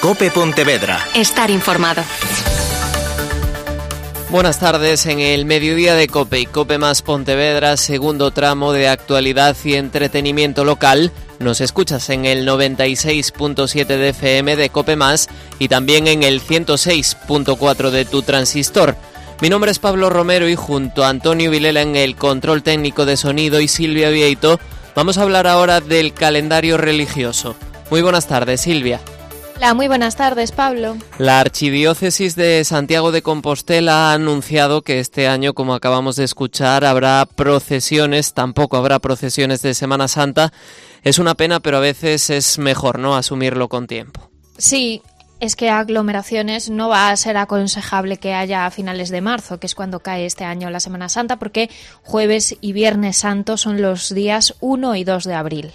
COPE Pontevedra. Estar informado. Buenas tardes. En el mediodía de COPE y COPE más Pontevedra, segundo tramo de actualidad y entretenimiento local. Nos escuchas en el 96.7 de FM de COPE más y también en el 106.4 de tu transistor. Mi nombre es Pablo Romero y junto a Antonio Vilela en el control técnico de sonido y Silvia Vieito vamos a hablar ahora del calendario religioso. Muy buenas tardes, Silvia. Hola, muy buenas tardes, Pablo. La Archidiócesis de Santiago de Compostela ha anunciado que este año, como acabamos de escuchar, habrá procesiones, tampoco habrá procesiones de Semana Santa. Es una pena, pero a veces es mejor, ¿no?, asumirlo con tiempo. Sí, es que aglomeraciones no va a ser aconsejable que haya a finales de marzo, que es cuando cae este año la Semana Santa, porque jueves y viernes santo son los días 1 y 2 de abril.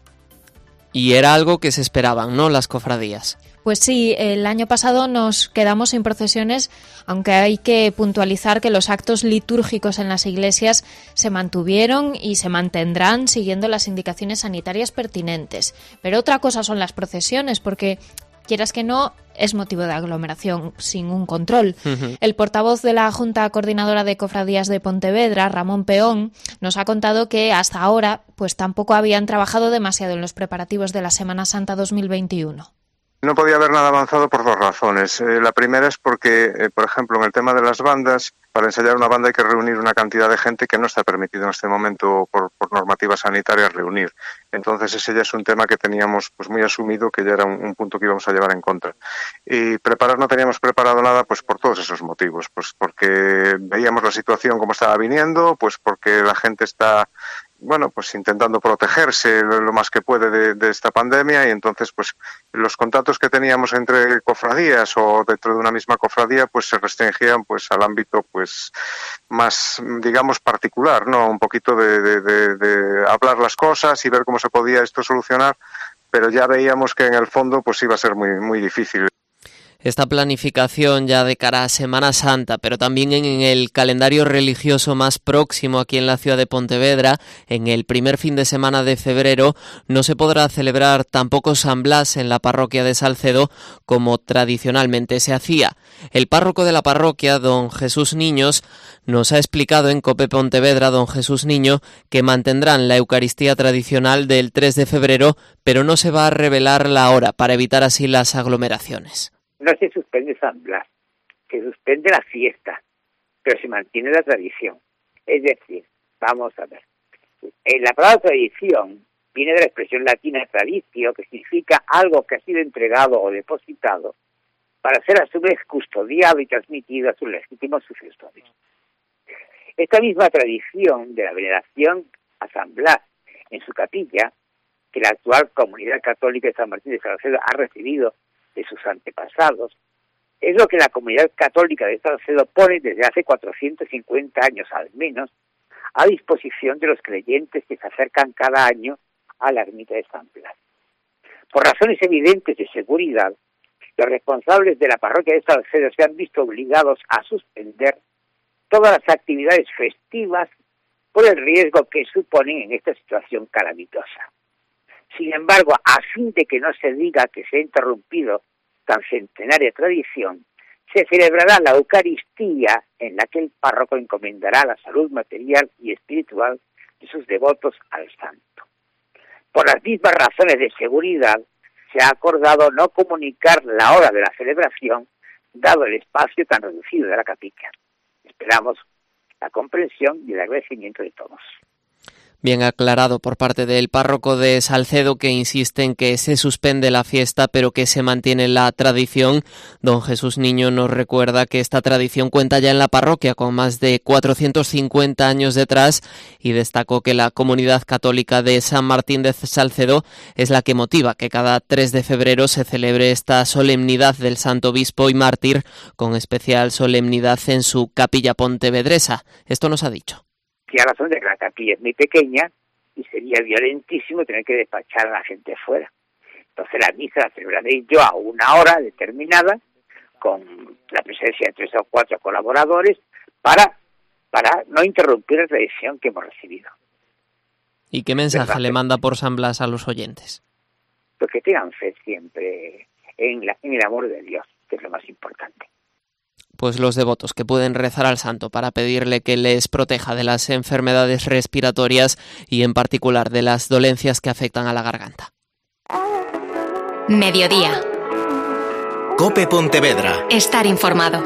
Y era algo que se esperaban, ¿no?, las cofradías. Pues sí, el año pasado nos quedamos sin procesiones, aunque hay que puntualizar que los actos litúrgicos en las iglesias se mantuvieron y se mantendrán siguiendo las indicaciones sanitarias pertinentes. Pero otra cosa son las procesiones, porque quieras que no, es motivo de aglomeración sin un control. El portavoz de la Junta Coordinadora de Cofradías de Pontevedra, Ramón Peón, nos ha contado que hasta ahora pues tampoco habían trabajado demasiado en los preparativos de la Semana Santa 2021. No podía haber nada avanzado por dos razones. La primera es porque, por ejemplo, en el tema de las bandas, para ensayar una banda hay que reunir una cantidad de gente que no está permitido en este momento por normativas sanitarias reunir. Entonces ese ya es un tema que teníamos pues muy asumido, que ya era un punto que íbamos a llevar en contra. Y preparar no teníamos preparado nada pues por todos esos motivos, pues porque veíamos la situación como estaba viniendo, pues porque la gente está pues intentando protegerse lo más que puede de esta pandemia, y entonces pues los contactos que teníamos entre cofradías o dentro de una misma cofradía pues se restringían pues al ámbito pues más, digamos, particular, ¿no? Un poquito de hablar las cosas y ver cómo se podía esto solucionar, pero ya veíamos que en el fondo pues iba a ser muy, muy difícil. Esta planificación ya de cara a Semana Santa, pero también en el calendario religioso más próximo aquí en la ciudad de Pontevedra, en el primer fin de semana de febrero, no se podrá celebrar tampoco San Blas en la parroquia de Salcedo como tradicionalmente se hacía. El párroco de la parroquia, don Jesús Niños, nos ha explicado en COPE Pontevedra, don Jesús Niño, que mantendrán la Eucaristía tradicional del 3 de febrero, pero no se va a revelar la hora para evitar así las aglomeraciones. No se suspende San Blas, se suspende la fiesta, pero se mantiene la tradición. Es decir, vamos a ver, la palabra tradición viene de la expresión latina traditio, que significa algo que ha sido entregado o depositado para ser a su vez custodiado y transmitido a sus legítimos sucesores. Esta misma tradición de la veneración a San Blas en su capilla, que la actual Comunidad Católica de San Martín de Salcedo ha recibido de sus antepasados, es lo que la Comunidad Católica de Salcedo pone desde hace 450 años al menos a disposición de los creyentes que se acercan cada año a la ermita de San Blas. Por razones evidentes de seguridad, los responsables de la parroquia de Salcedo se han visto obligados a suspender todas las actividades festivas por el riesgo que suponen en esta situación calamitosa. Sin embargo, a fin de que no se diga que se ha interrumpido tan centenaria tradición, se celebrará la Eucaristía en la que el párroco encomendará la salud material y espiritual de sus devotos al santo. Por las mismas razones de seguridad, se ha acordado no comunicar la hora de la celebración, dado el espacio tan reducido de la capilla. Esperamos la comprensión y el agradecimiento de todos. Bien aclarado por parte del párroco de Salcedo, que insiste en que se suspende la fiesta pero que se mantiene la tradición. Don Jesús Niño nos recuerda que esta tradición cuenta ya en la parroquia con más de 450 años detrás, y destacó que la Comunidad Católica de San Martín de Salcedo es la que motiva que cada 3 de febrero se celebre esta solemnidad del Santo Obispo y Mártir, con especial solemnidad en su capilla pontevedresa. Esto nos ha dicho. Y a razón de que la capilla es muy pequeña y sería violentísimo tener que despachar a la gente fuera. Entonces la misa la celebraré yo a una hora determinada, con la presencia de 3 o 4 colaboradores, para no interrumpir la tradición que hemos recibido. ¿Y qué mensaje le manda por San Blas a los oyentes? Pues que tengan fe siempre en el amor de Dios, que es lo más importante. Pues los devotos que pueden rezar al santo para pedirle que les proteja de las enfermedades respiratorias y en particular de las dolencias que afectan a la garganta. Mediodía. COPE Pontevedra. Estar informado.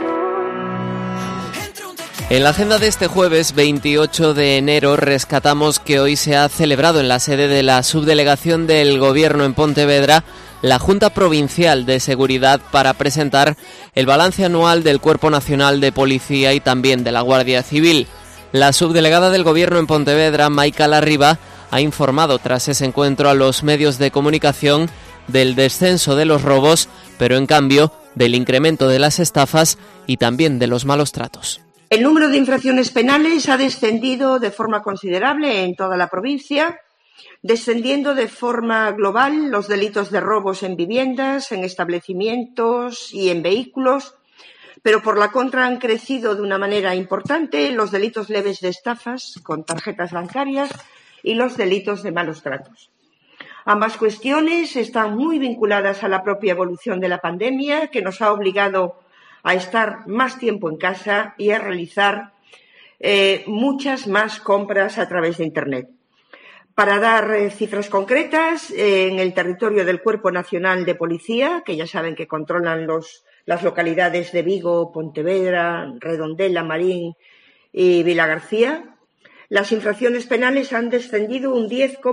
En la agenda de este jueves 28 de enero rescatamos que hoy se ha celebrado en la sede de la subdelegación del Gobierno en Pontevedra la Junta Provincial de Seguridad para presentar el balance anual del Cuerpo Nacional de Policía y también de la Guardia Civil. La subdelegada del Gobierno en Pontevedra, Maica Larriba, ha informado tras ese encuentro a los medios de comunicación del descenso de los robos, pero en cambio del incremento de las estafas y también de los malos tratos. El número de infracciones penales ha descendido de forma considerable en toda la provincia, descendiendo de forma global los delitos de robos en viviendas, en establecimientos y en vehículos, pero por la contra han crecido de una manera importante los delitos leves de estafas con tarjetas bancarias y los delitos de malos tratos. Ambas cuestiones están muy vinculadas a la propia evolución de la pandemia, que nos ha obligado a estar más tiempo en casa y a realizar muchas más compras a través de Internet. Para dar cifras concretas, en el territorio del Cuerpo Nacional de Policía, que ya saben que controlan las localidades de Vigo, Pontevedra, Redondela, Marín y Vilagarcía, las infracciones penales han descendido un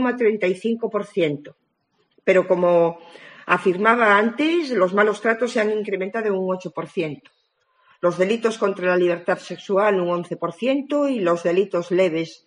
10,35%, pero como afirmaba antes, los malos tratos se han incrementado en un 8%, los delitos contra la libertad sexual un 11% y los delitos leves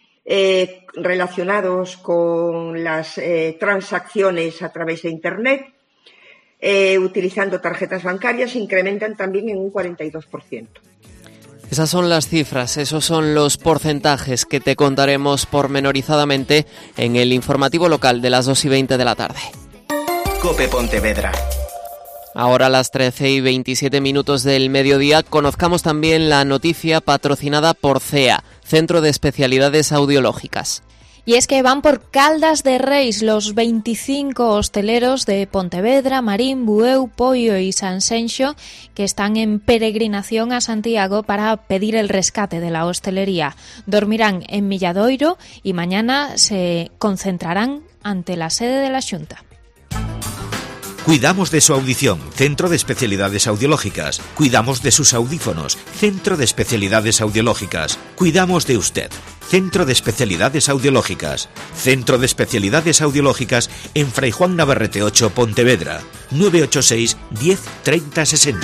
relacionados con las transacciones a través de Internet, utilizando tarjetas bancarias, incrementan también en un 42%. Esas son las cifras, esos son los porcentajes que te contaremos pormenorizadamente en el informativo local de las 2:20 de la tarde. COPE Pontevedra. Ahora a las 13:27 del mediodía conozcamos también la noticia patrocinada por CEA, Centro de Especialidades Audiológicas. Y es que van por Caldas de Reis los 25 hosteleros de Pontevedra, Marín, Bueu, Poio y Sanxenxo que están en peregrinación a Santiago para pedir el rescate de la hostelería. Dormirán en Milladoiro y mañana se concentrarán ante la sede de la Xunta. Cuidamos de su audición, Centro de Especialidades Audiológicas. Cuidamos de sus audífonos, Centro de Especialidades Audiológicas. Cuidamos de usted, Centro de Especialidades Audiológicas. Centro de Especialidades Audiológicas en Fray Juan Navarrete 8, Pontevedra. 986 10 30 60.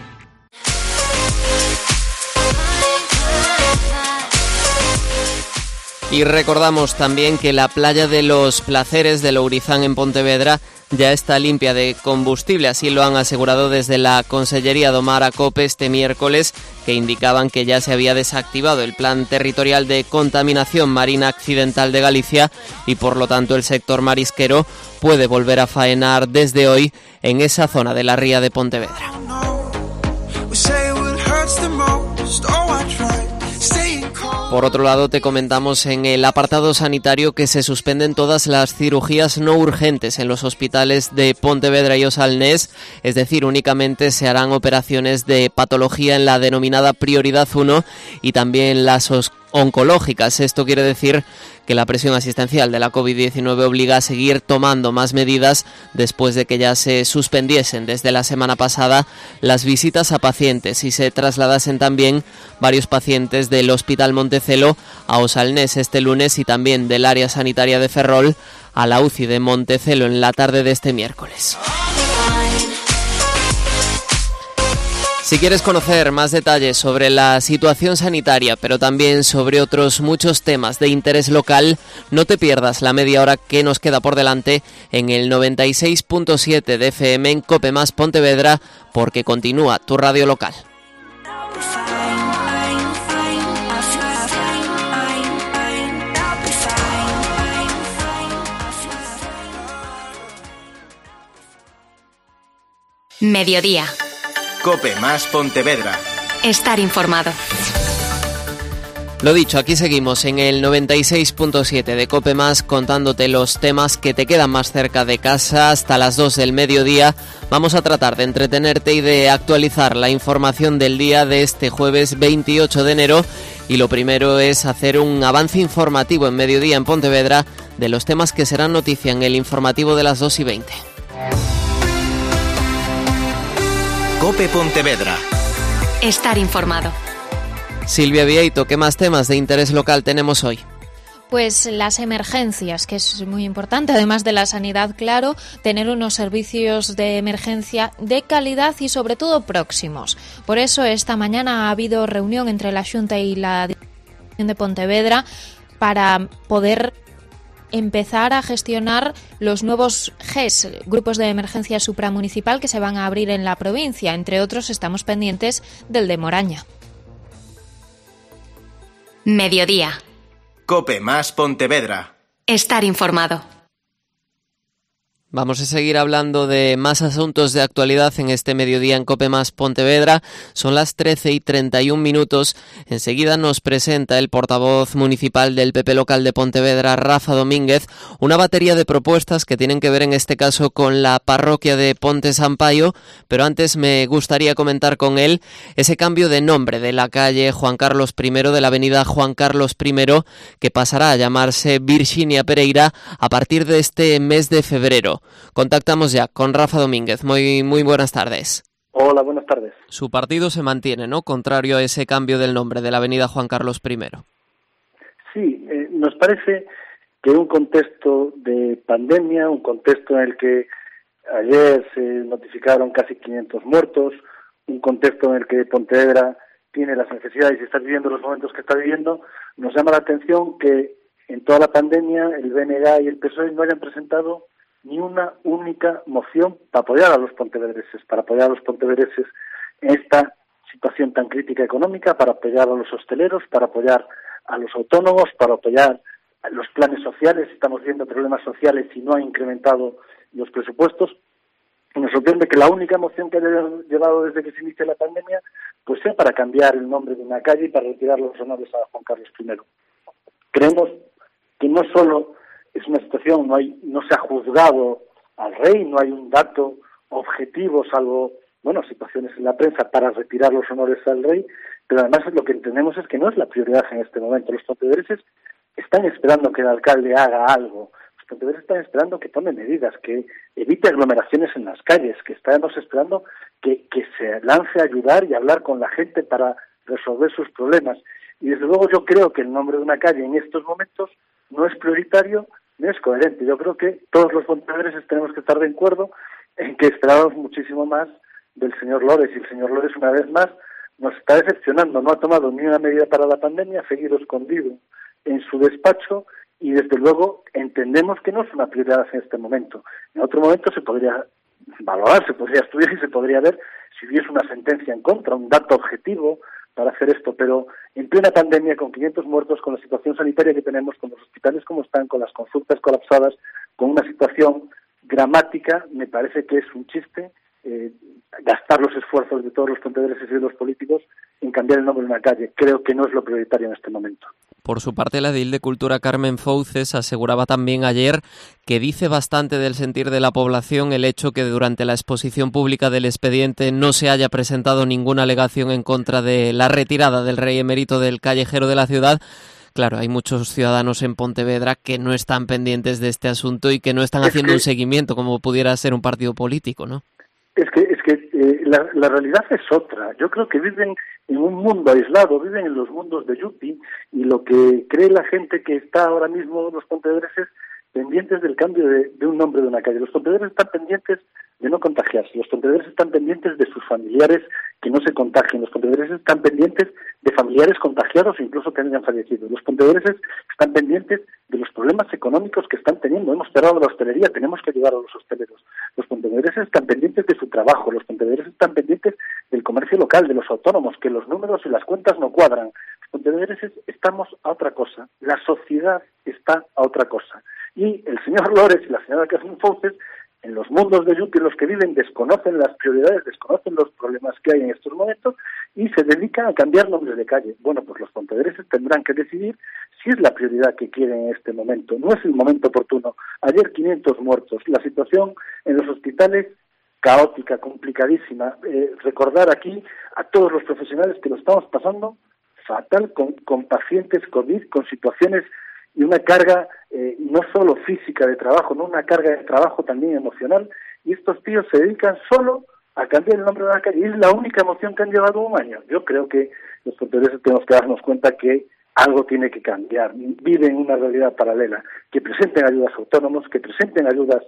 Y recordamos también que la playa de los Placeres de Lourizán en Pontevedra ya está limpia de combustible, así lo han asegurado desde la Consellería do Mar a COPE este miércoles, que indicaban que ya se había desactivado el Plan Territorial de Contaminación Marina Accidental de Galicia y por lo tanto el sector marisquero puede volver a faenar desde hoy en esa zona de la ría de Pontevedra. Por otro lado, te comentamos en el apartado sanitario que se suspenden todas las cirugías no urgentes en los hospitales de Pontevedra y Osalnés, es decir, únicamente se harán operaciones de patología en la denominada prioridad 1 y también las oncológicas. Esto quiere decir que la presión asistencial de la COVID-19 obliga a seguir tomando más medidas después de que ya se suspendiesen desde la semana pasada las visitas a pacientes y se trasladasen también varios pacientes del Hospital Montecelo a Osalnés este lunes y también del área sanitaria de Ferrol a la UCI de Montecelo en la tarde de este miércoles. Si quieres conocer más detalles sobre la situación sanitaria, pero también sobre otros muchos temas de interés local, no te pierdas la media hora que nos queda por delante en el 96.7 de FM en COPE más Pontevedra, porque continúa tu radio local. Mediodía. COPE más Pontevedra. Estar informado. Lo dicho, aquí seguimos en el 96.7 de COPE+, contándote los temas que te quedan más cerca de casa hasta las 2 del mediodía. Vamos a tratar de entretenerte y de actualizar la información del día de este jueves 28 de enero. Y lo primero es hacer un avance informativo en mediodía en Pontevedra de los temas que serán noticia en el informativo de las 2:20. COPE Pontevedra. Estar informado. Silvia Vieito, ¿qué más temas de interés local tenemos hoy? Pues las emergencias, que es muy importante, además de la sanidad, claro, tener unos servicios de emergencia de calidad y sobre todo próximos. Por eso esta mañana ha habido reunión entre la Xunta y la Diputación de Pontevedra para poder empezar a gestionar los nuevos GES, grupos de emergencia supramunicipal, que se van a abrir en la provincia. Entre otros, estamos pendientes del de Moraña. Mediodía. COPE+ Pontevedra. Estar informado. Vamos a seguir hablando de más asuntos de actualidad en este mediodía en COPE+ Pontevedra. Son las 13:31. Enseguida nos presenta el portavoz municipal del PP local de Pontevedra, Rafa Domínguez, una batería de propuestas que tienen que ver en este caso con la parroquia de Ponte Sampaio, pero antes me gustaría comentar con él ese cambio de nombre de la calle Juan Carlos I, de la avenida Juan Carlos I, que pasará a llamarse Virxinia Pereira a partir de este mes de febrero. Contactamos ya con Rafa Domínguez. Muy buenas tardes. Hola, buenas tardes. Su partido se mantiene, ¿no?, contrario a ese cambio del nombre de la avenida Juan Carlos I. Sí, nos parece que un contexto de pandemia, un contexto en el que ayer se notificaron casi 500 muertos, un contexto en el que Pontevedra tiene las necesidades y está viviendo los momentos que está viviendo, nos llama la atención que en toda la pandemia el BNG y el PSOE no hayan presentado ni una única moción para apoyar a los pontevedreses, en esta situación tan crítica económica, para apoyar a los hosteleros, para apoyar a los autónomos, para apoyar a los planes sociales. Estamos viendo problemas sociales y no han incrementado los presupuestos. Y nos sorprende que la única moción que hayan llevado desde que se inicia la pandemia pues sea para cambiar el nombre de una calle y para retirar los honores a Juan Carlos I. Creemos que no solo es una situación, no se ha juzgado al rey, no hay un dato objetivo, salvo, situaciones en la prensa para retirar los honores al rey, pero además lo que entendemos es que no es la prioridad en este momento. Los pontevedreses están esperando que el alcalde haga algo, los pontevedreses están esperando que tome medidas, que evite aglomeraciones en las calles, que estamos esperando que se lance a ayudar y a hablar con la gente para resolver sus problemas. Y desde luego yo creo que el nombre de una calle en estos momentos no es prioritario, no es coherente. Yo creo que todos los pontevedreses tenemos que estar de acuerdo en que esperábamos muchísimo más del señor Lores, y el señor Lores una vez más nos está decepcionando, no ha tomado ni una medida para la pandemia, ha seguido escondido en su despacho y desde luego entendemos que no es una prioridad en este momento. En otro momento se podría valorar, se podría estudiar y se podría ver si hubiese una sentencia en contra, un dato objetivo para hacer esto, pero en plena pandemia, con 500 muertos, con la situación sanitaria que tenemos, con los hospitales como están, con las consultas colapsadas, con una situación dramática, me parece que es un chiste gastar los esfuerzos de todos los pontevedreses y de los políticos en cambiar el nombre de una calle. Creo que no es lo prioritario en este momento. Por su parte, la edil de Cultura, Carmen Fouces, aseguraba también ayer que dice bastante del sentir de la población el hecho que durante la exposición pública del expediente no se haya presentado ninguna alegación en contra de la retirada del rey emérito del callejero de la ciudad. Claro, hay muchos ciudadanos en Pontevedra que no están pendientes de este asunto y que no están haciendo un seguimiento como pudiera ser un partido político, ¿no? Es que la realidad es otra. Yo creo que viven en un mundo aislado, viven en los mundos de Yupi, y lo que cree la gente que está ahora mismo, los pontevedreses, pendientes del cambio de un nombre de una calle. Los pontevedreses están pendientes de no contagiarse, los pontevedreses están pendientes de sus familiares que no se contagien, los pontevedreses están pendientes de familiares contagiados o incluso que hayan fallecido, los pontevedreses están pendientes de los problemas económicos que están teniendo. Hemos cerrado la hostelería, tenemos que ayudar a los hosteleros. Los pontevedreses están pendientes de su trabajo, los pontevedreses están pendientes del comercio local, de los autónomos, que los números y las cuentas no cuadran. Los pontevedreses estamos a otra cosa, la sociedad está a otra cosa. Y el señor Lores y la señora Carmen Fouces, en los mundos de Yupi los que viven desconocen las prioridades, desconocen los problemas que hay en estos momentos y se dedican a cambiar nombres de calle. Bueno, pues los pontevedreses tendrán que decidir si es la prioridad que quieren en este momento. No es el momento oportuno. Ayer 500 muertos. La situación en los hospitales caótica, complicadísima. Recordar aquí a todos los profesionales que lo estamos pasando fatal con pacientes COVID, con situaciones y una carga no solo física de trabajo, no una carga de trabajo también emocional, y estos tíos se dedican solo a cambiar el nombre de la calle, y es la única emoción que han llevado un año. Yo creo que los pontevedreses tenemos que darnos cuenta que algo tiene que cambiar. Viven una realidad paralela, que presenten ayudas a autónomos, que presenten ayudas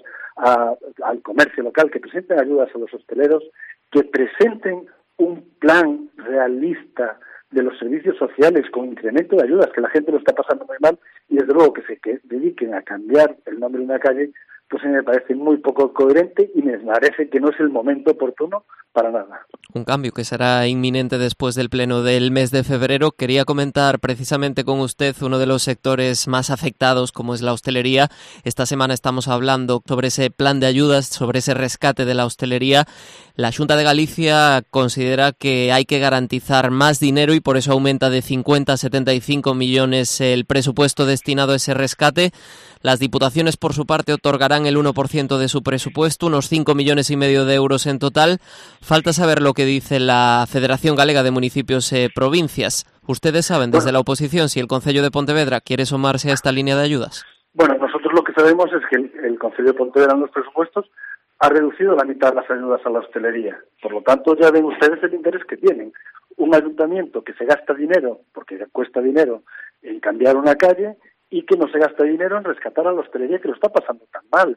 al comercio local, que presenten ayudas a los hosteleros, que presenten un plan realista de los servicios sociales con incremento de ayudas, que la gente lo está pasando muy mal, y desde luego que se dediquen a cambiar el nombre de una calle, pues a mí me parece muy poco coherente y me parece que no es el momento oportuno para nada. Un cambio que será inminente después del pleno del mes de febrero. Quería comentar precisamente con usted uno de los sectores más afectados, como es la hostelería. Esta semana estamos hablando sobre ese plan de ayudas, sobre ese rescate de la hostelería. La Xunta de Galicia considera que hay que garantizar más dinero y por eso aumenta de 50 a 75 millones el presupuesto destinado a ese rescate. Las diputaciones, por su parte, otorgarán el 1% de su presupuesto, unos 5,5 millones de euros en total. Falta saber lo que dice la Federación Galega de Municipios y Provincias. ¿Ustedes saben desde la oposición si el Concello de Pontevedra quiere sumarse a esta línea de ayudas? Bueno, nosotros lo que sabemos es que el Concello de Pontevedra en los presupuestos ha reducido la mitad de las ayudas a la hostelería. Por lo tanto, ya ven ustedes el interés que tienen. Un ayuntamiento que se gasta dinero, porque cuesta dinero, en cambiar una calle, y que no se gasta dinero en rescatar a la hostelería que lo está pasando tan mal.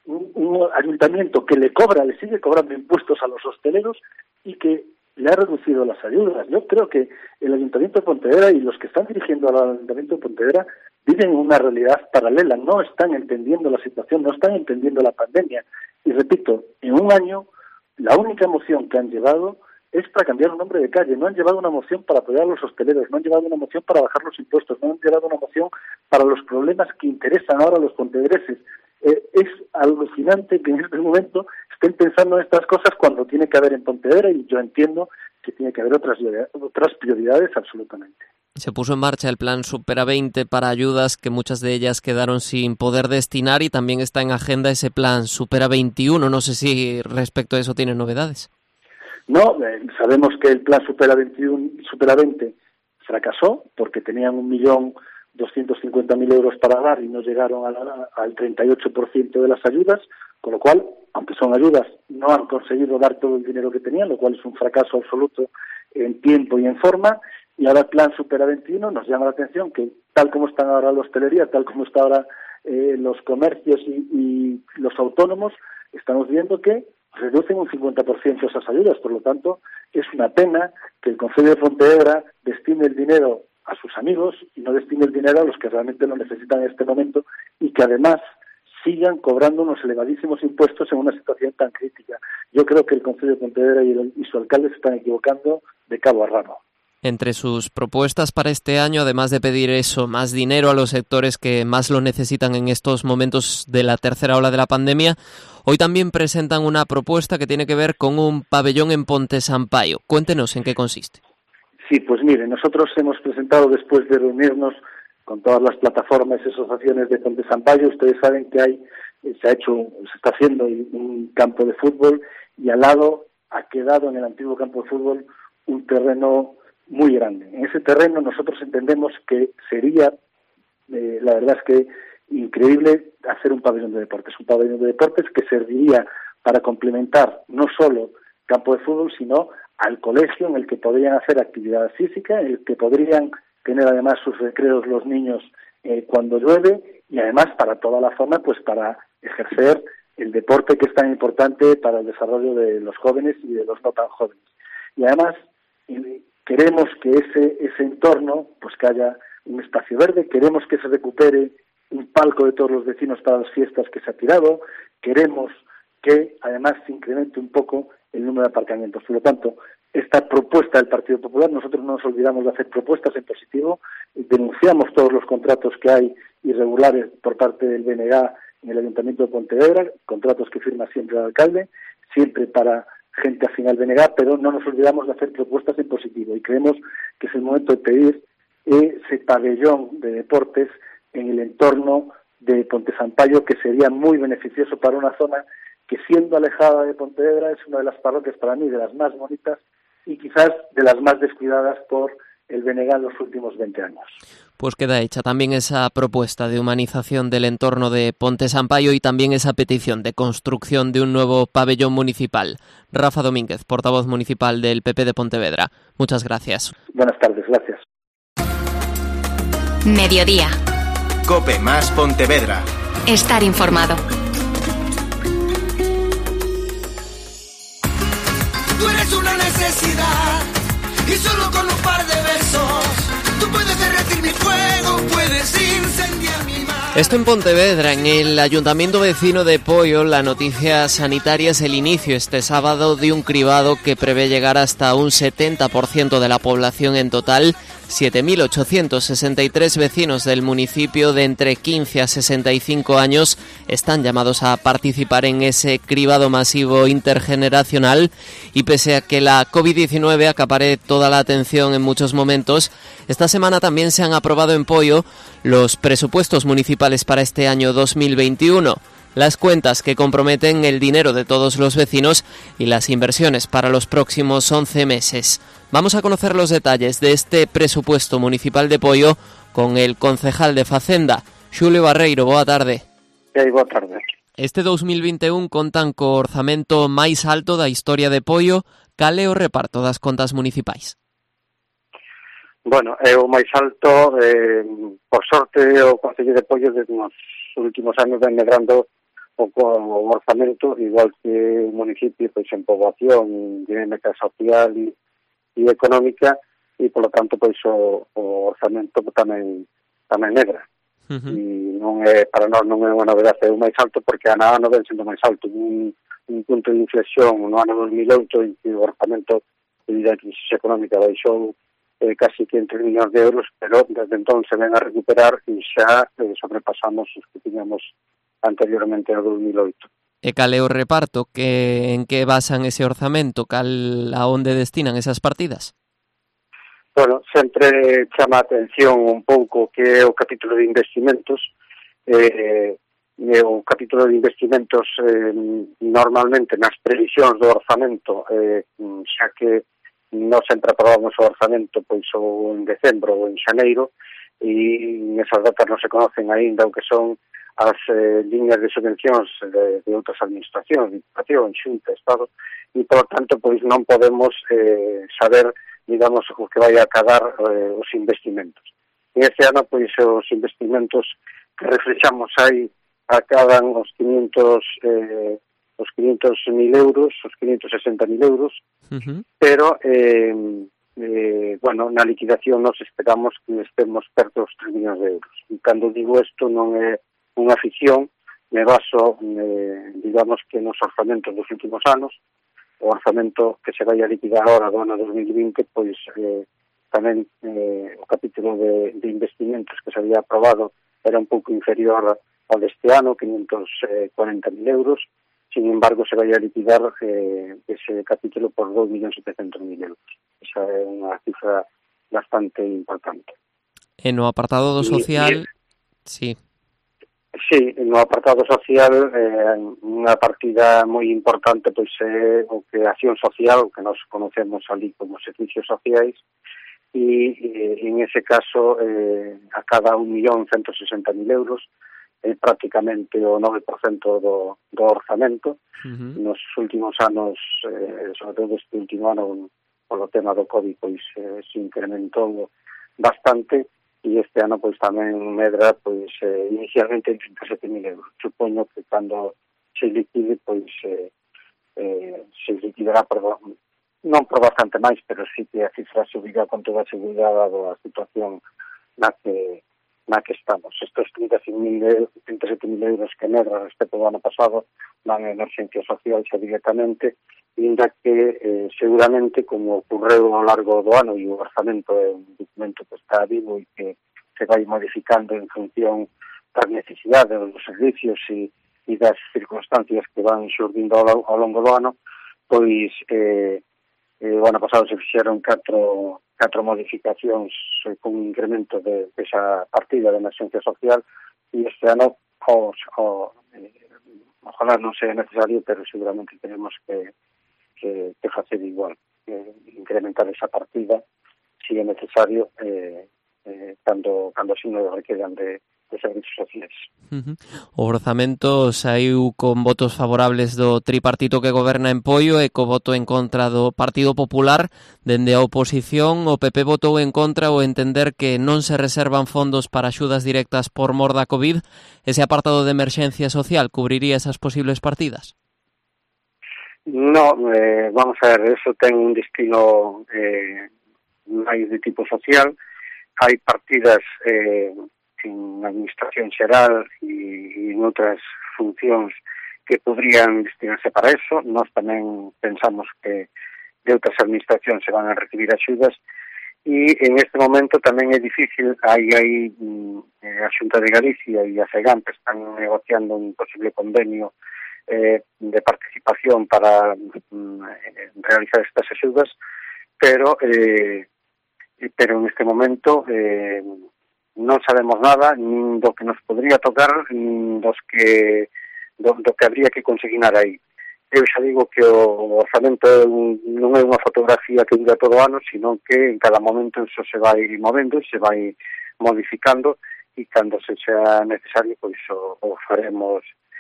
Un ayuntamiento que le sigue cobrando impuestos a los hosteleros y que le ha reducido las ayudas. Yo creo que el Ayuntamiento de Pontevedra y los que están dirigiendo al Ayuntamiento de Pontevedra viven una realidad paralela, no están entendiendo la situación, no están entendiendo la pandemia. Y repito, en un año, la única moción que han llevado es para cambiar un nombre de calle. No han llevado una moción para apoyar a los hosteleros, no han llevado una moción para bajar los impuestos, no han llevado una moción para los problemas que interesan ahora a los pontevedreses. Es alucinante que en este momento estén pensando en estas cosas cuando tiene que haber en Pontevedra, y yo entiendo que tiene que haber otras prioridades absolutamente. Se puso en marcha el plan Supera 20 para ayudas, que muchas de ellas quedaron sin poder destinar, y también está en agenda ese plan Supera 21. No sé si respecto a eso tienen novedades. No, sabemos que el plan Supera 20 fracasó porque tenían 1.250.000 euros para dar y no llegaron al 38% de las ayudas, con lo cual, aunque son ayudas, no han conseguido dar todo el dinero que tenían, lo cual es un fracaso absoluto en tiempo y en forma. Y ahora el plan Supera 21 nos llama la atención que, tal como están ahora la hostelería, tal como están ahora los comercios y los autónomos, estamos viendo que reducen un 50% esas ayudas. Por lo tanto, es una pena que el Concello de Pontevedra destine el dinero a sus amigos y no destine el dinero a los que realmente lo necesitan en este momento, y que además sigan cobrando unos elevadísimos impuestos en una situación tan crítica. Yo creo que el Concello de Pontevedra y su alcalde se están equivocando de cabo a rabo. Entre sus propuestas para este año, además de pedir eso, más dinero a los sectores que más lo necesitan en estos momentos de la tercera ola de la pandemia, hoy también presentan una propuesta que tiene que ver con un pabellón en Ponte Sampaio. Cuéntenos en qué consiste. Sí, pues mire, nosotros hemos presentado, después de reunirnos con todas las plataformas y asociaciones de Ponte Sampaio, ustedes saben que se está haciendo un campo de fútbol, y al lado ha quedado en el antiguo campo de fútbol un terreno muy grande. En ese terreno nosotros entendemos que sería, la verdad es que increíble, hacer un pabellón de deportes que serviría para complementar no solo campo de fútbol, sino al colegio, en el que podrían hacer actividad física, en el que podrían tener además sus recreos los niños cuando llueve, y además para toda la zona, pues para ejercer el deporte que es tan importante para el desarrollo de los jóvenes y de los no tan jóvenes. Y además queremos que ese entorno, pues que haya un espacio verde, queremos que se recupere un palco de todos los vecinos para las fiestas que se ha tirado, queremos que además se incremente un poco el número de aparcamientos. Por lo tanto, esta propuesta del Partido Popular, nosotros no nos olvidamos de hacer propuestas en positivo, denunciamos todos los contratos que hay irregulares por parte del BNG en el Ayuntamiento de Pontevedra, contratos que firma siempre el alcalde, siempre para gente afín al BNG, pero no nos olvidamos de hacer propuestas en positivo y creemos que es el momento de pedir ese pabellón de deportes en el entorno de Pontesampaio, que sería muy beneficioso para una zona que, siendo alejada de Pontevedra, es una de las parroquias para mí de las más bonitas y quizás de las más descuidadas por el BNG en los últimos 20 años. Pues queda hecha también esa propuesta de humanización del entorno de Pontesampaio y también esa petición de construcción de un nuevo pabellón municipal. Rafa Domínguez, portavoz municipal del PP de Pontevedra. Muchas gracias. Buenas tardes, gracias. Mediodía. COPE más Pontevedra. Estar informado. Tú eres una necesidad y solo con un par de besos tú puedes derretir mi fuego, puedes incendiar mi mar. Esto en Pontevedra, en el Ayuntamiento vecino de Poio, la noticia sanitaria es el inicio este sábado de un cribado que prevé llegar hasta un 70% de la población en total. 7.863 vecinos del municipio de entre 15 a 65 años están llamados a participar en ese cribado masivo intergeneracional y pese a que la COVID-19 acapare toda la atención en muchos momentos, esta semana también se han aprobado en Poio los presupuestos municipales para este año 2021. Las cuentas que comprometen el dinero de todos los vecinos y las inversiones para los próximos 11 meses. Vamos a conocer los detalles de este presupuesto municipal de Poio con el concejal de Facenda, Xulio Barreiro. Boa tarde. Boa tarde. Este 2021 contan co orzamento máis alto da historia de Poio. Cal é o reparto das contas municipais? Bueno, é o máis alto, por sorte, o Concello de Poio desde nos últimos anos ven medrando o orzamento, igual que o municipio, pois en poboación, dinámica social e económica, e polo tanto pois o orzamento tamén medra. E non é, para nós non é unha novedade, é o máis alto porque ano a ano ven sendo máis alto. Un punto de inflexión no ano 2008 en que o orzamento debido á crisis económica baixou casi 500 millóns de euros, pero desde entón se ven a recuperar e xa sobrepasamos os que tiñamos anteriormente ao 2008. E cal é o reparto? En que basan ese orzamento? A onde destinan esas partidas? Bueno, sempre chama a atención un pouco que é o capítulo de investimentos. O capítulo de investimentos normalmente nas previsións do orzamento, xa que non sempre aprobamos o orzamento pois ou en decembro ou en xaneiro, e nesas datas non se conocen aínda o que son as líneas de subvencións de outras administracións, Diputación, Xunta, Estado, e, por tanto, pois non podemos saber, digamos, o que vai a acadar os investimentos. En este ano, pois, os investimentos que reflexamos aí acadan os 500.000 euros, os 560.000 euros, pero, bueno, na liquidación nos esperamos que estemos perto dos 3 millóns de euros. E cando digo isto non é unha ficción, me baso, digamos, que nos orzamentos dos últimos anos, o orzamento que se vai a liquidar ahora do ano 2020, pois tamén o capítulo de investimentos que se había aprobado era un pouco inferior ao deste ano, 540.000 euros, sin embargo se vai a liquidar ese capítulo por 2.700.000 euros. Esa é unha cifra bastante importante. E no apartado do social, sí. Sí, no apartado social unha partida moi importante pois é o que acción social, o que nos conocemos ali como servicios sociais, e en ese caso a cada 1.160.000 euros, prácticamente o 9% do orzamento. Nos últimos anos, sobre todo este último ano, polo tema do COVID, pois se incrementou bastante, e este ano pois tamén medra pois inicialmente en 37.000 euros. Supoño que cando se liquide pois se liquidará non por bastante máis, pero sí que a cifra subirá con toda a seguridade dado a situación na que estamos. Estos 37.000 euros que medra respecto do ano pasado van a emergencia social xa directamente, inda que seguramente, como ocorreu ao largo do ano, e o orzamento é un documento que está vivo e que se vai modificando en función das necesidades dos servicios e das circunstancias que van xurdindo ao longo do ano, pois o ano pasado se fixeron catro modificacións con un incremento desa partida de emerxencia social, e este ano ojalá non sea necesario, pero seguramente tenemos que facer igual, incrementar esa partida si é necesario cando así nos requeran de servicios sociais. O orzamento saiu con votos favorables do tripartito que goberna en Poio e co voto en contra do Partido Popular. Dende a oposición, o PP votou en contra ao entender que non se reservan fondos para axudas directas por mor da COVID. Ese apartado de emerxencia social cubriría esas posibles partidas? No, vamos a ver, eso ten un destino máis de tipo social. Hai partidas en administración xeral e en outras funcións que podrían destinarse para eso. Nós tamén pensamos que de outras administracións se van a recibir axudas e en este momento tamén é difícil. Hai a Xunta de Galicia e a FEGAMP están negociando un posible convenio de participación para realizar estas axudas, pero en este momento non sabemos nada nin do que nos podría tocar, nin do que habría que consignar aí. Eu xa digo que o orzamento non é unha fotografía que dura todo o ano, sino que en cada momento eso se vai movendo, se vai modificando, e cando se xa necesario, pois o faremos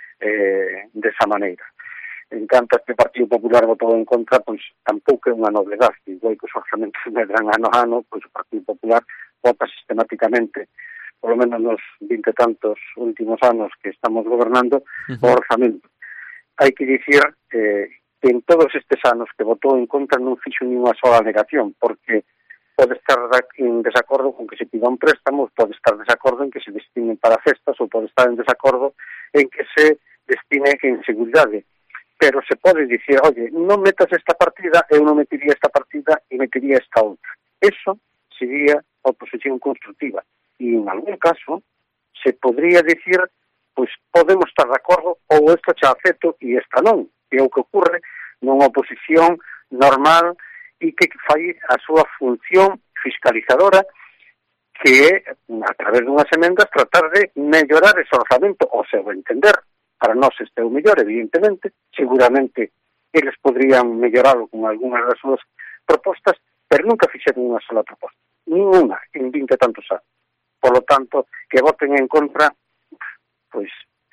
desa maneira. En canto a que o Partido Popular votou en contra, pois tampouco é unha novedade. Igual que os orzamentos medran ano a ano, pois o Partido Popular vota sistemáticamente, por lo menos nos 20 e tantos últimos anos que estamos gobernando, o orzamento. Hai que dicir que en todos estes anos que votou en contra non fixo ninguna sola negación, porque pode estar en desacordo con que se pida un préstamo, pode estar en desacordo en que se destine para festas, ou pode estar en desacordo en que se destine en seguridade. Pero se pode dicir, oye, non metas esta partida, eu non metería esta partida e metería esta outra. Eso sería oposición constructiva. E en algún caso se podría dicir, pois podemos estar de acordo, ou esta xa acepto e esta non. É o que ocorre nunha oposición normal e que fai a súa función fiscalizadora, que é, a través dunhas emendas, tratar de mellorar ese orzamento, o seu entender. Para nós este é o mellor, evidentemente. Seguramente eles podrían melloralo con algunhas das súas propostas, pero nunca fixeron unha sola proposta. Ninguna en 20 e tantos anos. Por lo tanto, que voten en contra, pois,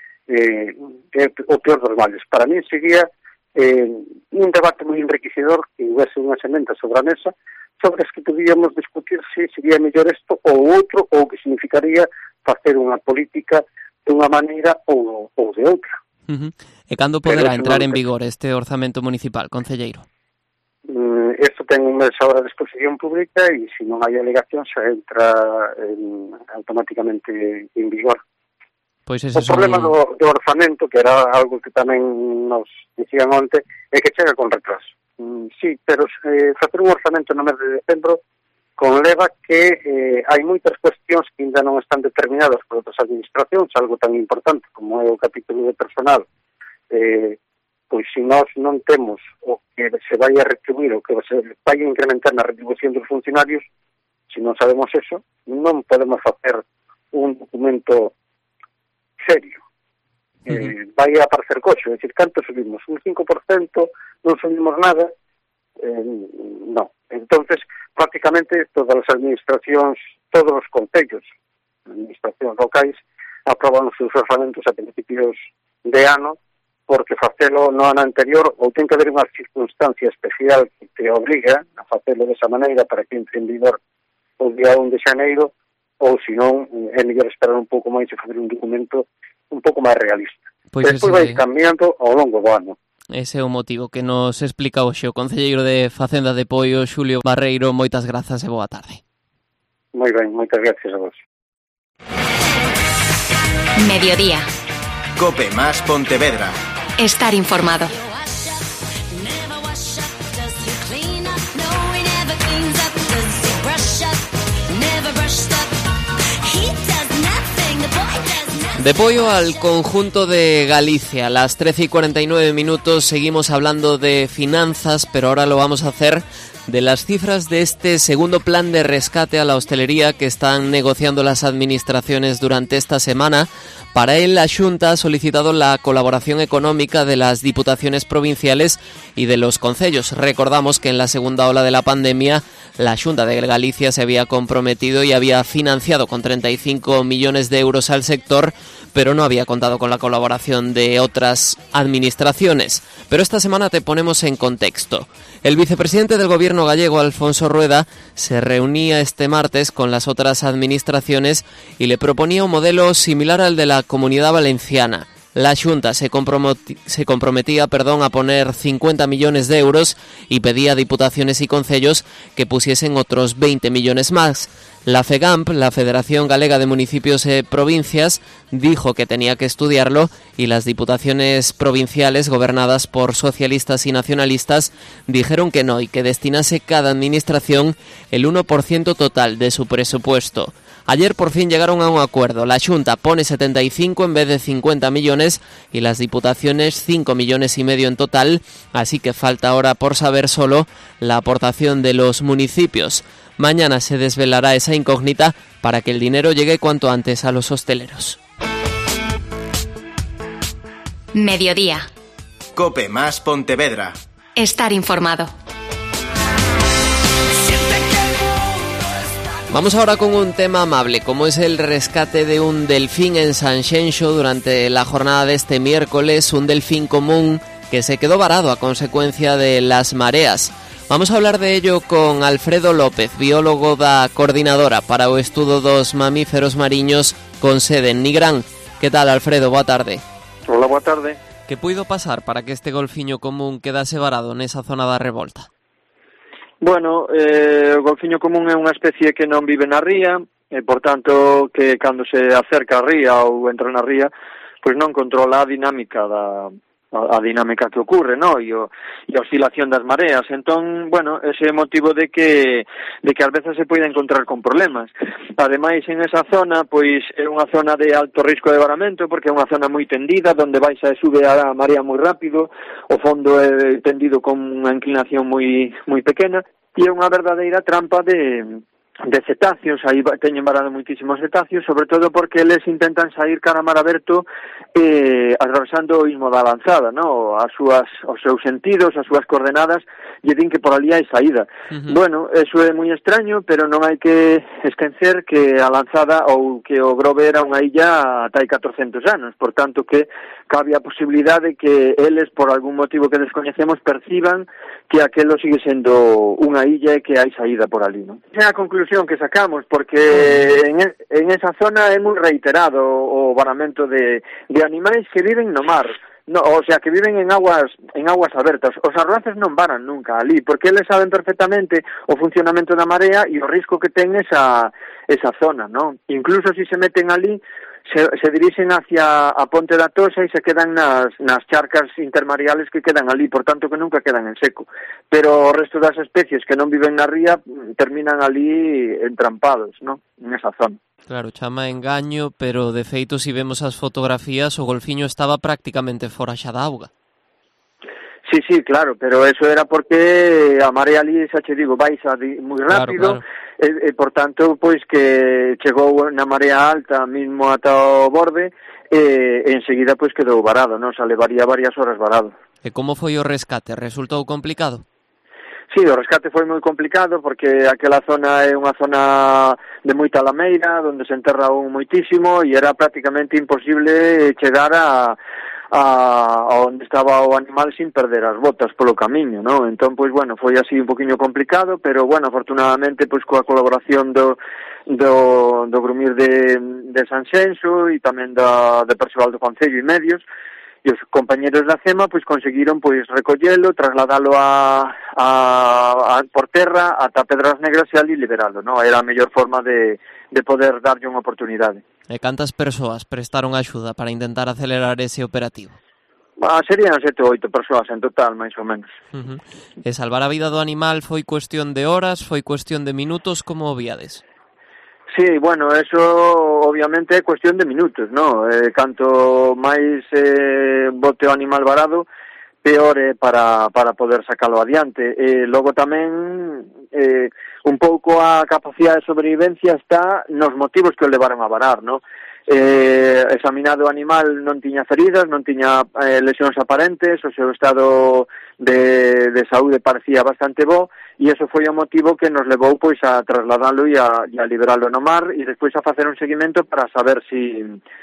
é o peor dos males. Para mí sería un debate moi enriquecedor que houvese unha sementa sobre a mesa sobre as que podíamos discutir se sería mellor isto ou outro, ou que significaría facer unha política dunha maneira ou de outra. E cando poderá entrar en vigor este orzamento municipal, concelleiro? Isto ten un mes agora de exposición pública e se non hai alegación xa entra automáticamente en vigor. Pois o problema do orzamento, que era algo que tamén nos dicían onte, é que chega con retraso. Sí, pero facer un orzamento no mes de decembro conleva que hai moitas cuestións que ainda non están determinadas por outras administracións, algo tan importante como é o capítulo de personal. Pois se nós non temos o que se vai a retribuir, o que se vai a incrementar na retribución dos funcionarios, se non sabemos eso, non podemos facer un documento serio. Vai a parecer coxo, é dicir, canto subimos? Un 5%, non subimos nada? Non. Entonces, prácticamente todas as administracións, todos os concellos, administracións locais, aproban os seus orzamentos a principios de ano, porque facelo no ano anterior ou ten que haber unha circunstancia especial que te obliga a facelo desa maneira para que entre en vigor o día 1 de xaneiro, ou senón é mellor esperar un pouco máis e fazer un documento un pouco máis realista. Pois despois vai cambiando ao longo do ano. Ese é o motivo que nos explica hoxe o concelleiro de Facenda de Poio, Xulio Barreiro. Moitas grazas e boa tarde. Moi ben, moitas gracias a vos. Mediodía. Cope más Pontevedra. Estar informado. De apoyo al conjunto de Galicia, a las 13:49 seguimos hablando de finanzas, pero ahora lo vamos a hacer de las cifras de este segundo plan de rescate a la hostelería que están negociando las administraciones durante esta semana. Para él, la Xunta ha solicitado la colaboración económica de las diputaciones provinciales y de los concellos. Recordamos que en la segunda ola de la pandemia, la Xunta de Galicia se había comprometido y había financiado con 35 millones de euros al sector, pero no había contado con la colaboración de otras administraciones. Pero esta semana te ponemos en contexto. El vicepresidente del Gobierno gallego, Alfonso Rueda, se reunía este martes con las otras administraciones y le proponía un modelo similar al de la Comunidad Valenciana. La Xunta se comprometía a poner 50 millones de euros y pedía a diputaciones y concellos que pusiesen otros 20 millones más. La FEGAMP, la Federación Galega de Municipios y Provincias, dijo que tenía que estudiarlo y las diputaciones provinciales gobernadas por socialistas y nacionalistas dijeron que no y que destinase cada administración el 1% total de su presupuesto. Ayer por fin llegaron a un acuerdo. La Xunta pone 75 en vez de 50 millones y las diputaciones 5,5 millones en total, así que falta ahora por saber solo la aportación de los municipios. Mañana se desvelará esa incógnita para que el dinero llegue cuanto antes a los hosteleros. Mediodía. Cope más Pontevedra. Estar informado. Vamos ahora con un tema amable, como es el rescate de un delfín en Sanxenxo durante la jornada de este miércoles, un delfín común que se quedó varado a consecuencia de las mareas. Vamos a hablar de ello con Alfredo López, biólogo da Coordinadora para o Estudo dos Mamíferos Mariños con sede en Nigrán. Que tal, Alfredo? Boa tarde. Hola, boa tarde. Que puido pasar para que este golfiño común quedase varado nesa zona da revolta? Bueno, o golfiño común é unha especie que non vive na ría, e, por tanto, que cando se acerca a ría ou entra na ría, pois non controla a dinámica que ocorre, no? E a oscilación das mareas. Entón, bueno, ese é o motivo de que ás veces se pode encontrar con problemas. Ademais, en esa zona, pois é unha zona de alto risco de varamento, porque é unha zona moi tendida, onde baixa e sube a marea moi rápido, o fondo é tendido con unha inclinación moi pequena, e é unha verdadeira trampa de cetáceos. Aí teñen varado moitísimos cetáceos, sobre todo porque eles intentan sair cara a mar aberto atravesando o istmo da Lanzada, no? Os seus sentidos, as súas coordenadas lle din que por ali hai saída. Bueno, eso é moi extraño, pero non hai que esquecer que a Lanzada ou que o Grove era unha illa ata hai 400 anos, por tanto que cabe a posibilidade que eles, por algún motivo que descoñecemos, perciban que aquelo sigue sendo unha illa e que hai saída por ali, non? Esa é a conclusión que sacamos, porque en esa zona é moi reiterado o varamento de animais que viven no mar, no, o sea, que viven en aguas abertas. Os arroaces non varan nunca ali, porque eles saben perfectamente o funcionamento da marea e o risco que ten esa zona, non? Incluso se meten ali, se dirixen hacia a Ponte da Tosa e se quedan nas charcas intermareales que quedan ali, por tanto que nunca quedan en seco. Pero o resto das especies que non viven na ría terminan ali entrampados, non? En esa zona. Claro, chama engaño, pero de feito, se vemos as fotografías, o golfiño estaba prácticamente fora xa da auga. Sí, claro, pero eso era porque a marea ali, xa che digo, baixa moi rápido, claro. E por tanto, pois que chegou na marea alta mismo ata o borde, e enseguida pois quedou varado, non? Xa levaría varias horas varado. E como foi o rescate? Resultou complicado? Sí, o rescate foi moi complicado porque aquela zona é unha zona de moita lameira, onde se enterra moitísimo e era prácticamente imposible chegar a onde estaba o animal sin perder as botas polo camiño, non? Entón, pois, bueno, foi así un poquinho complicado, pero, bueno, afortunadamente, pois, coa colaboración do Grumir de Sanxenxo e tamén de persoal do Concello e medios, e os compañeros da CEMA pois conseguiron pois recollelo, trasladalo por terra ata Pedras Negras e ali liberalo, non? Era a mellor forma de poder darlle unha oportunidade. E cantas persoas prestaron axuda para intentar acelerar ese operativo? Serían 7 ou 8 persoas en total, máis ou menos. E salvar a vida do animal foi cuestión de horas, foi cuestión de minutos, como o viades? Sí, bueno, eso obviamente é cuestión de minutos, ¿no? Canto máis bote o animal varado, peor para poder sacalo adiante. Logo tamén un pouco a capacidade de sobrevivencia está nos motivos que o levaron a varar, ¿no? Examinado o animal non tiña feridas, non tiña lesións aparentes, o seu estado de saúde parecía bastante bo, e eso foi o motivo que nos levou pois a trasladalo e a liberalo no mar e despois a facer un seguimento para saber si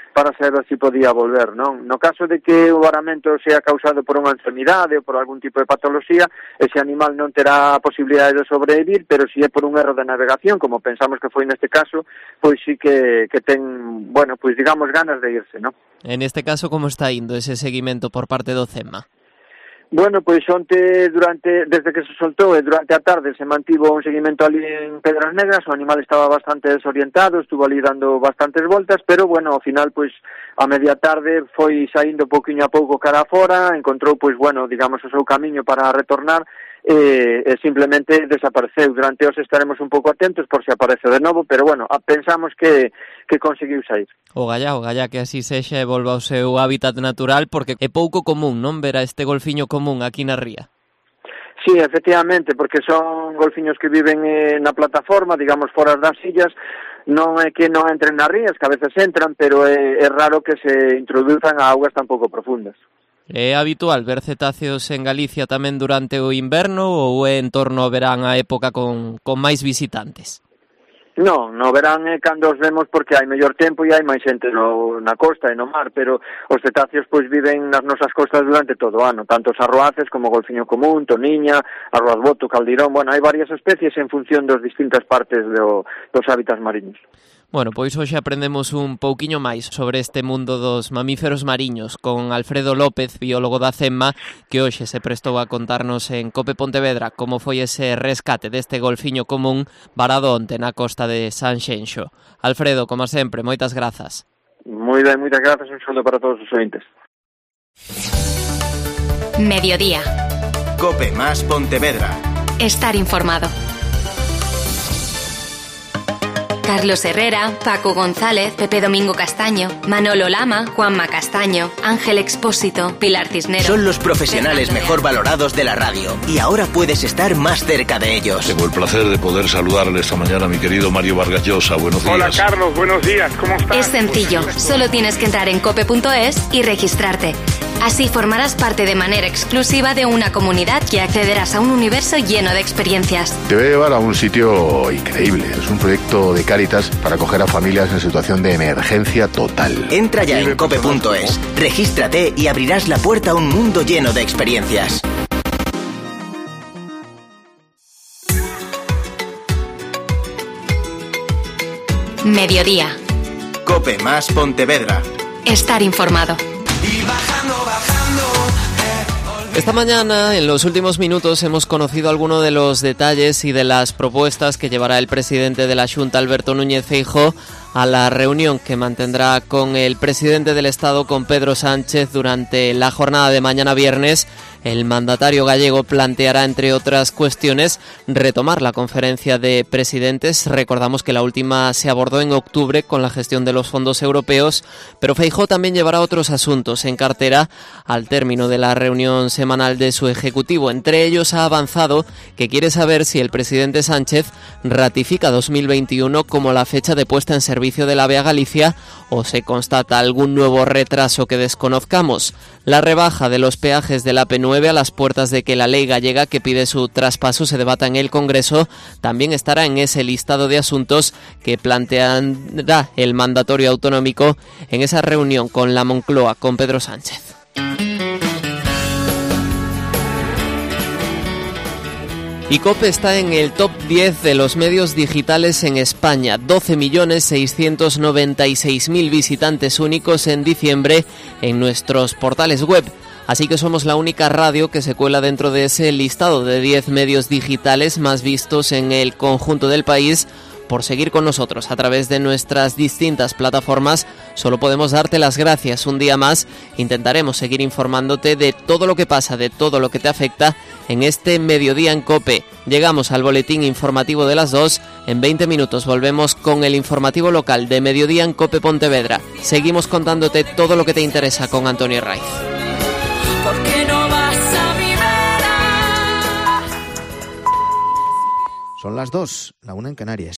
podía volver, non? No caso de que o varamento sea causado por unha enfermidade ou por algún tipo de patoloxía, ese animal non terá a posibilidade de sobrevivir, pero si é por un erro de navegación, como pensamos que foi neste caso, pois sí que ten, bueno, pois digamos ganas de irse, non? En este caso, como está indo ese seguimento por parte do CEMA? Bueno, pois onte, desde que se soltou e durante a tarde se mantivo un seguimento ali en Pedras Negras, o animal estaba bastante desorientado, estuvo ali dando bastantes voltas, pero bueno, ao final, pois, a media tarde foi saindo pouquiño a pouco cara afora, encontrou, pois, bueno, digamos, o seu camiño para retornar, e simplemente desapareceu. Durante os estaremos un pouco atentos por se aparece de novo, pero bueno, pensamos que conseguiu sair. O galla que así sexa e volva ao seu hábitat natural, porque é pouco común, non, ver a este golfiño común aquí na ría. Sí, efectivamente, porque son golfiños que viven na plataforma, digamos, fora das illas. Non é que non entren nas rías, que a veces entran, pero é raro que se introduzan a augas tan pouco profundas. É habitual ver cetáceos en Galicia tamén durante o inverno ou é en torno ao verán a época con máis visitantes? Non, no verán é cando os vemos porque hai mellor tempo e hai máis xente na costa e no mar, pero os cetáceos pois viven nas nosas costas durante todo o ano, tanto os arroaces como o golfiño común, toniña, arroazboto, caldirón, bueno, hai varias especies en función das distintas partes dos hábitats mariños. Bueno, pois hoxe aprendemos un pouquiño máis sobre este mundo dos mamíferos mariños con Alfredo López, biólogo da CEMA, que hoxe se prestou a contarnos en Cope Pontevedra como foi ese rescate deste golfiño común varado onte na costa de Sanxenxo. Alfredo, como sempre, moitas grazas. Moi ben, moitas grazas, un saúdo para todos os ointes. Mediodía. Cope más Pontevedra. Estar informado. Carlos Herrera, Paco González, Pepe Domingo Castaño, Manolo Lama, Juanma Castaño, Ángel Expósito, Pilar Cisneros. Son los profesionales mejor valorados de la radio y ahora puedes estar más cerca de ellos. Tengo el placer de poder saludarle esta mañana a mi querido Mario Vargas Llosa. Buenos días. Hola Carlos, buenos días, ¿cómo estás? Es sencillo, solo tienes que entrar en cope.es y registrarte. Así formarás parte de manera exclusiva de una comunidad y accederás a un universo lleno de experiencias. Te voy a llevar a un sitio increíble. Es un proyecto de Cáritas para acoger a familias en situación de emergencia total. Entra ya en cope.es, regístrate y abrirás la puerta a un mundo lleno de experiencias. Mediodía. Cope más Pontevedra. Estar informado. Esta mañana, en los últimos minutos, hemos conocido algunos de los detalles y de las propuestas que llevará el presidente de la Xunta, Alberto Núñez Feijóo, a la reunión que mantendrá con el presidente del Estado, con Pedro Sánchez, durante la jornada de mañana viernes. El mandatario gallego planteará, entre otras cuestiones, retomar la conferencia de presidentes. Recordamos que la última se abordó en octubre con la gestión de los fondos europeos, pero Feijóo también llevará otros asuntos en cartera al término de la reunión semanal de su ejecutivo. Entre ellos ha avanzado que quiere saber si el presidente Sánchez ratifica 2021 como la fecha de puesta en servicio del AVE a Galicia o se constata algún nuevo retraso que desconozcamos. La rebaja de los peajes de la AP9 a las puertas de que la ley gallega que pide su traspaso se debata en el Congreso también estará en ese listado de asuntos que planteará el mandatorio autonómico en esa reunión con la Moncloa, con Pedro Sánchez. Y COPE está en el top 10 de los medios digitales en España. 12.696.000 visitantes únicos en diciembre en nuestros portales web. Así que somos la única radio que se cuela dentro de ese listado de 10 medios digitales más vistos en el conjunto del país por seguir con nosotros a través de nuestras distintas plataformas. Solo podemos darte las gracias un día más. Intentaremos seguir informándote de todo lo que pasa, de todo lo que te afecta en este Mediodía en COPE. Llegamos al boletín informativo de las 2. En 20 minutos volvemos con el informativo local de Mediodía en COPE Pontevedra. Seguimos contándote todo lo que te interesa con Antonio Raiz. Porque no vas a mi vera. Son las 2, la 1 en Canarias.